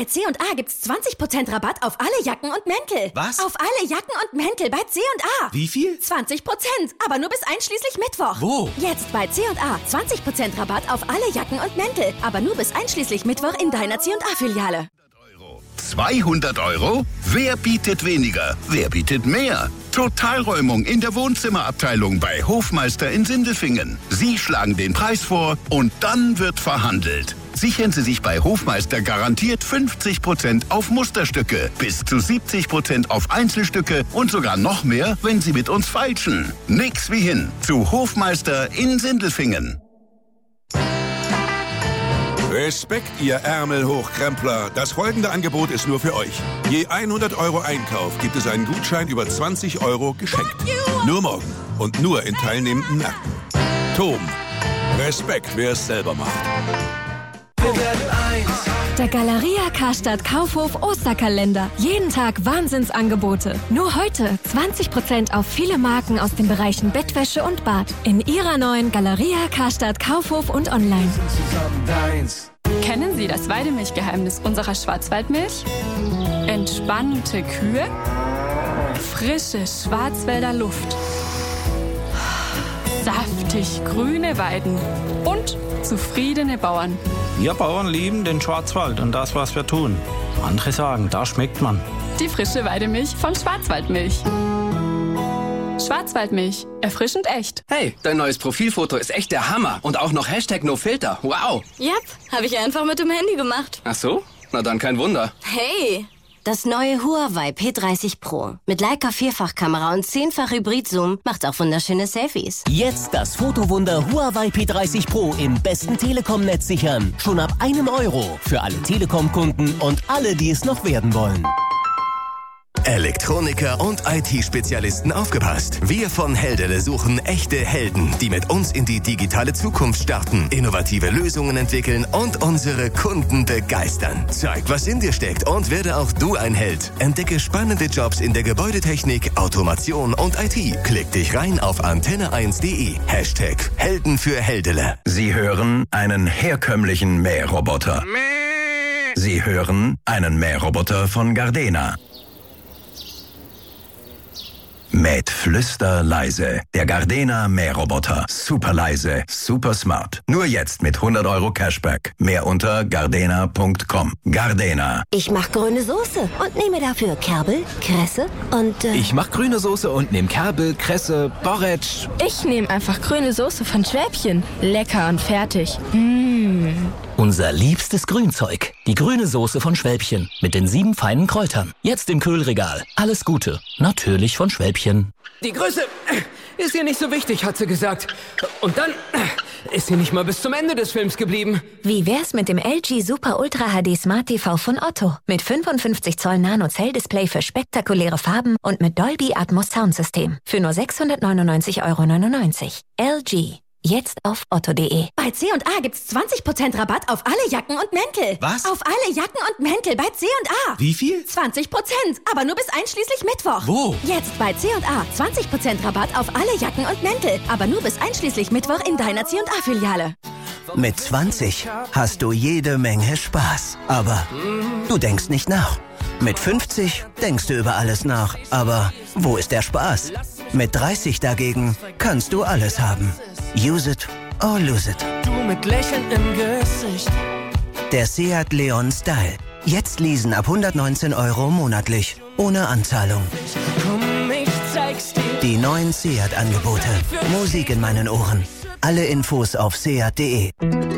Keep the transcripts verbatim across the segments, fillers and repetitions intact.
Bei C und A gibt's zwanzig Prozent Rabatt auf alle Jacken und Mäntel. Was? Auf alle Jacken und Mäntel bei C und A. Wie viel? zwanzig Prozent, aber nur bis einschließlich Mittwoch. Wo? Jetzt bei C und A. zwanzig Prozent Rabatt auf alle Jacken und Mäntel, aber nur bis einschließlich Mittwoch in deiner C und A-Filiale. zweihundert Euro? Wer bietet weniger? Wer bietet mehr? Totalräumung in der Wohnzimmerabteilung bei Hofmeister in Sindelfingen. Sie schlagen den Preis vor und dann wird verhandelt. Sichern Sie sich bei Hofmeister garantiert fünfzig Prozent auf Musterstücke, bis zu siebzig Prozent auf Einzelstücke und sogar noch mehr, wenn Sie mit uns feilschen. Nix wie hin zu Hofmeister in Sindelfingen. Respekt, ihr Ärmelhochkrempler. Das folgende Angebot ist nur für euch. Je hundert Euro Einkauf gibt es einen Gutschein über zwanzig Euro geschenkt. Nur morgen und nur in teilnehmenden Märkten. Tom, Respekt, wer es selber macht. Wir werden eins. Der Galeria Karstadt Kaufhof Osterkalender. Jeden Tag Wahnsinnsangebote. Nur heute zwanzig Prozent auf viele Marken aus den Bereichen Bettwäsche und Bad. In Ihrer neuen Galeria Karstadt Kaufhof und online. Kennen Sie das Weidemilchgeheimnis unserer Schwarzwaldmilch? Entspannte Kühe, frische Schwarzwälder Luft, saftig grüne Weiden und zufriedene Bauern. Wir Bauern lieben den Schwarzwald und das, was wir tun. Andere sagen, da schmeckt man. Die frische Weidemilch von Schwarzwaldmilch. Schwarzwaldmilch. Erfrischend echt. Hey, dein neues Profilfoto ist echt der Hammer. Und auch noch Hashtag NoFilter. Wow. Yep, habe ich einfach mit dem Handy gemacht. Ach so? Na dann kein Wunder. Hey, das neue Huawei P dreißig Pro mit Leica Vierfachkamera und zehnfach Hybrid-Zoom macht auch wunderschöne Selfies. Jetzt das Fotowunder Huawei P dreißig Pro im besten Telekom-Netz sichern. Schon ab einem Euro für alle Telekom-Kunden und alle, die es noch werden wollen. Elektroniker und I T-Spezialisten aufgepasst. Wir von Heldele suchen echte Helden, die mit uns in die digitale Zukunft starten, innovative Lösungen entwickeln und unsere Kunden begeistern. Zeig, was in dir steckt und werde auch du ein Held. Entdecke spannende Jobs in der Gebäudetechnik, Automation und I T. Klick dich rein auf antenne eins punkt de. Hashtag Helden für Heldele. Sie hören einen herkömmlichen Mähroboter. Sie hören einen Mähroboter von Gardena. Mäht flüsterleise. Der Gardena Mähroboter. Super leise, super smart. Nur jetzt mit hundert Euro Cashback. Mehr unter gardena punkt com. Gardena. Ich mach grüne Soße und nehme dafür Kerbel, Kresse und... Äh ich mach grüne Soße und nehme Kerbel, Kresse, Borretsch. Ich nehme einfach grüne Soße von Schwäbchen. Lecker und fertig. Mmh. Unser liebstes Grünzeug. Die grüne Soße von Schwäbchen. Mit den sieben feinen Kräutern. Jetzt im Kühlregal. Alles Gute. Natürlich von Schwäbchen. Die Größe ist hier nicht so wichtig, hat sie gesagt. Und dann ist sie nicht mal bis zum Ende des Films geblieben. Wie wär's mit dem L G Super Ultra H D Smart T V von Otto? Mit fünfundfünfzig Zoll Nano-Zell-Display für spektakuläre Farben und mit Dolby Atmos Soundsystem. Für nur sechshundertneunundneunzig Euro neunundneunzig. L G. Jetzt auf otto punkt de. Bei C und A gibt's zwanzig Prozent Rabatt auf alle Jacken und Mäntel. Was? Auf alle Jacken und Mäntel bei C und A. Wie viel? zwanzig Prozent, aber nur bis einschließlich Mittwoch. Wo? Jetzt bei C und A. zwanzig Prozent Rabatt auf alle Jacken und Mäntel, aber nur bis einschließlich Mittwoch in deiner C und A-Filiale. Mit zwanzig hast du jede Menge Spaß, aber du denkst nicht nach. Mit fünfzig denkst du über alles nach, aber wo ist der Spaß? Mit dreißig dagegen kannst du alles haben. Use it or lose it. Du mit Lächeln im Gesicht. Der Seat Leon Style. Jetzt leasen ab hundertneunzehn Euro monatlich. Ohne Anzahlung. Komm, ich zeig's dir. Die neuen Seat-Angebote. Musik in meinen Ohren. Alle Infos auf seat punkt de.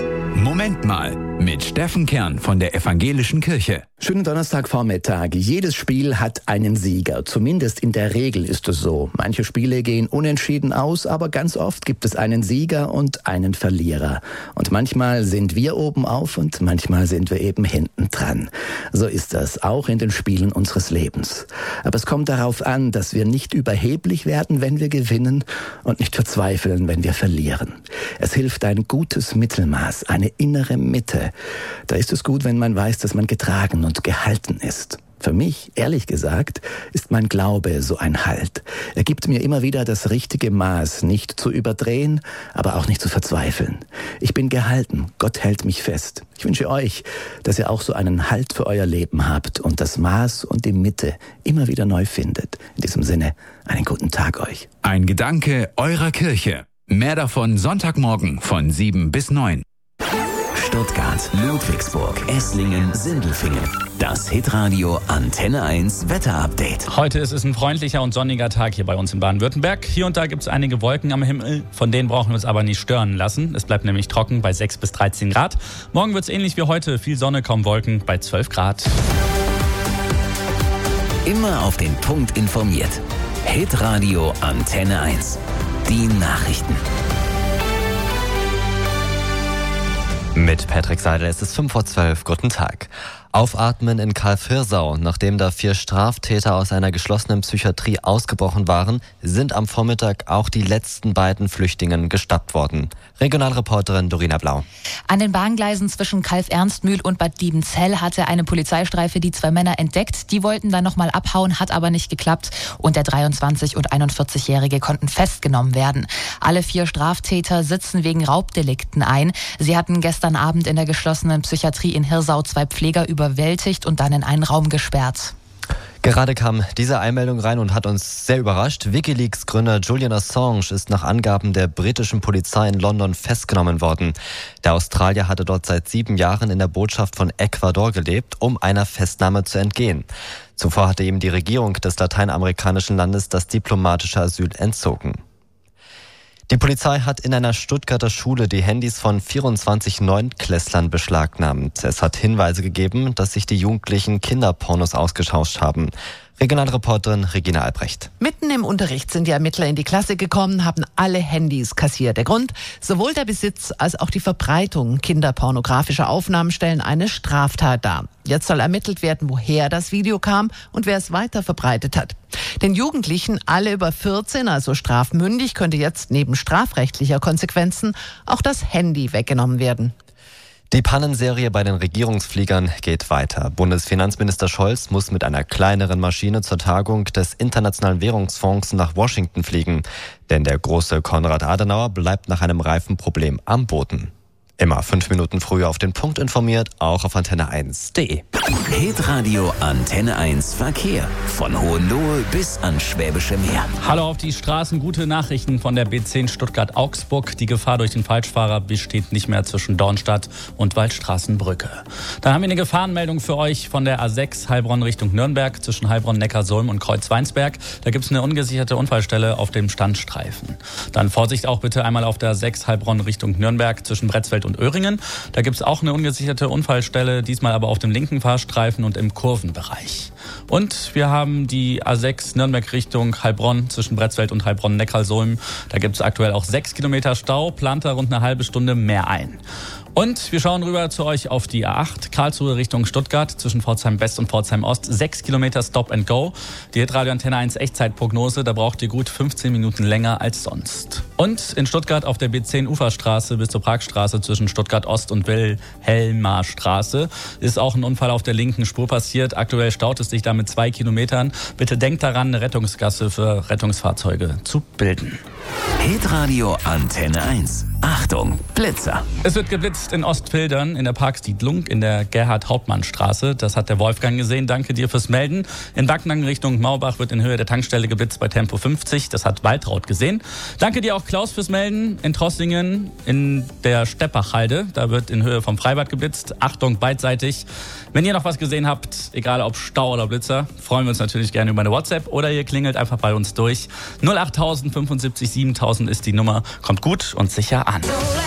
Moment mal, mit Steffen Kern von der Evangelischen Kirche. Schönen Donnerstagvormittag. Jedes Spiel hat einen Sieger. Zumindest in der Regel ist es so. Manche Spiele gehen unentschieden aus, aber ganz oft gibt es einen Sieger und einen Verlierer. Und manchmal sind wir oben auf und manchmal sind wir eben hinten dran. So ist das auch in den Spielen unseres Lebens. Aber es kommt darauf an, dass wir nicht überheblich werden, wenn wir gewinnen und nicht verzweifeln, wenn wir verlieren. Es hilft ein gutes Mittelmaß, eine innere Mitte. Da ist es gut, wenn man weiß, dass man getragen und gehalten ist. Für mich, ehrlich gesagt, ist mein Glaube so ein Halt. Er gibt mir immer wieder das richtige Maß, nicht zu überdrehen, aber auch nicht zu verzweifeln. Ich bin gehalten, Gott hält mich fest. Ich wünsche euch, dass ihr auch so einen Halt für euer Leben habt und das Maß und die Mitte immer wieder neu findet. In diesem Sinne, einen guten Tag euch. Ein Gedanke eurer Kirche. Mehr davon Sonntagmorgen von sieben bis neun. Stuttgart, Ludwigsburg, Esslingen, Sindelfingen. Das Hitradio Antenne eins Wetterupdate. Heute ist es ein freundlicher und sonniger Tag hier bei uns in Baden-Württemberg. Hier und da gibt es einige Wolken am Himmel, von denen brauchen wir uns aber nicht stören lassen. Es bleibt nämlich trocken bei sechs bis dreizehn Grad. Morgen wird es ähnlich wie heute, viel Sonne, kaum Wolken bei zwölf Grad. Immer auf den Punkt informiert. Hitradio Antenne eins. Die Nachrichten. Mit Patrick Seidel ist es fünf vor zwölf. Guten Tag. Aufatmen in Calw-Hirsau. Nachdem da vier Straftäter aus einer geschlossenen Psychiatrie ausgebrochen waren, sind am Vormittag auch die letzten beiden Flüchtlingen gestoppt worden. Regionalreporterin Dorina Blau. An den Bahngleisen zwischen Calw-Ernstmühl und Bad Liebenzell hatte eine Polizeistreife die zwei Männer entdeckt. Die wollten dann nochmal abhauen, hat aber nicht geklappt. Und der dreiundzwanzig- und einundvierzig-Jährige konnten festgenommen werden. Alle vier Straftäter sitzen wegen Raubdelikten ein. Sie hatten gestern Abend in der geschlossenen Psychiatrie in Hirsau zwei Pfleger überwältigt und dann in einen Raum gesperrt. Gerade kam diese Einmeldung rein und hat uns sehr überrascht. WikiLeaks-Gründer Julian Assange ist nach Angaben der britischen Polizei in London festgenommen worden. Der Australier hatte dort seit sieben Jahren in der Botschaft von Ecuador gelebt, um einer Festnahme zu entgehen. Zuvor hatte ihm die Regierung des lateinamerikanischen Landes das diplomatische Asyl entzogen. Die Polizei hat in einer Stuttgarter Schule die Handys von vierundzwanzig Neunklässlern beschlagnahmt. Es hat Hinweise gegeben, dass sich die Jugendlichen Kinderpornos ausgetauscht haben. Regionalreporterin Regina Albrecht. Mitten im Unterricht sind die Ermittler in die Klasse gekommen, haben alle Handys kassiert. Der Grund? Sowohl der Besitz als auch die Verbreitung kinderpornografischer Aufnahmen stellen eine Straftat dar. Jetzt soll ermittelt werden, woher das Video kam und wer es weiter verbreitet hat. Den Jugendlichen, alle über vierzehn, also strafmündig, könnte jetzt neben strafrechtlicher Konsequenzen auch das Handy weggenommen werden. Die Pannenserie bei den Regierungsfliegern geht weiter. Bundesfinanzminister Scholz muss mit einer kleineren Maschine zur Tagung des Internationalen Währungsfonds nach Washington fliegen. Denn der große Konrad Adenauer bleibt nach einem Reifenproblem am Boden. Immer fünf Minuten früher auf den Punkt informiert, auch auf antenne eins punkt de. Hitradio Antenne eins Verkehr. Von Hohenlohe bis ans Schwäbische Meer. Hallo auf die Straßen, gute Nachrichten von der B zehn Stuttgart-Augsburg. Die Gefahr durch den Falschfahrer besteht nicht mehr zwischen Dornstadt und Waldstraßenbrücke. Dann haben wir eine Gefahrenmeldung für euch von der A sechs Heilbronn Richtung Nürnberg zwischen Heilbronn, Neckarsulm und Kreuzweinsberg. Da gibt es eine ungesicherte Unfallstelle auf dem Standstreifen. Dann Vorsicht auch bitte einmal auf der A sechs Heilbronn Richtung Nürnberg zwischen Bretzfeld und Öhringen. Da gibt es auch eine ungesicherte Unfallstelle, diesmal aber auf dem linken Fahrstreifen und im Kurvenbereich. Und wir haben die A sechs Nürnberg Richtung Heilbronn zwischen Bretzfeld und Heilbronn-Neckarsulm. Da gibt es aktuell auch sechs Kilometer Stau, plant da rund eine halbe Stunde mehr ein. Und wir schauen rüber zu euch auf die A acht, Karlsruhe Richtung Stuttgart, zwischen Pforzheim West und Pforzheim Ost, sechs Kilometer Stop and Go. Die Hitradio Antenne eins Echtzeitprognose, da braucht ihr gut fünfzehn Minuten länger als sonst. Und in Stuttgart auf der B zehn Uferstraße bis zur Pragstraße zwischen Stuttgart Ost und Wilhelmarstraße ist auch ein Unfall auf der linken Spur passiert. Aktuell staut es sich da mit zwei Kilometern. Bitte denkt daran, eine Rettungsgasse für Rettungsfahrzeuge zu bilden. Hitradio Antenne eins. Achtung, Blitzer. Es wird geblitzt in Ostfildern, in der Parksiedlung, in der Gerhard-Hauptmann-Straße. Das hat der Wolfgang gesehen. Danke dir fürs Melden. In Backnang Richtung Maubach wird in Höhe der Tankstelle geblitzt bei Tempo fünfzig. Das hat Waltraud gesehen. Danke dir auch, Klaus, fürs Melden. In Trossingen, in der Steppachhalde, da wird in Höhe vom Freibad geblitzt. Achtung, beidseitig. Wenn ihr noch was gesehen habt, egal ob Stau oder Blitzer, freuen wir uns natürlich gerne über eine WhatsApp oder ihr klingelt einfach bei uns durch. null acht null null fünfundsiebzig siebentausend ist die Nummer. Kommt gut und sicher an.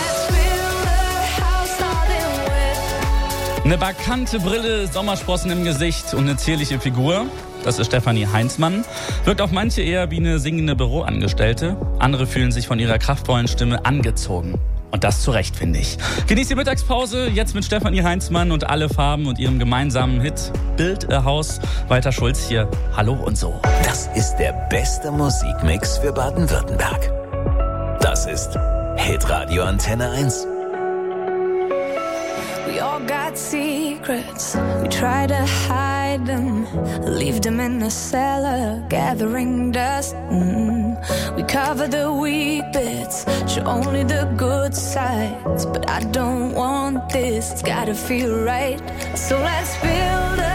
Eine markante Brille, Sommersprossen im Gesicht und eine zierliche Figur. Das ist Stefanie Heinzmann. Wirkt auf manche eher wie eine singende Büroangestellte. Andere fühlen sich von ihrer kraftvollen Stimme angezogen. Und das zu Recht, finde ich. Genießt die Mittagspause, jetzt mit Stefanie Heinzmann und Alle Farben und ihrem gemeinsamen Hit Build a House. Walter Schulz hier, hallo und so. Das ist der beste Musikmix für Baden-Württemberg. Das ist Hitradio Antenne eins. We all got secrets we try to hide. hide them, leave them in the cellar, gathering dust. Mm. We cover the weak bits, show only the good sides. But I don't want this, it's gotta feel right. So let's build a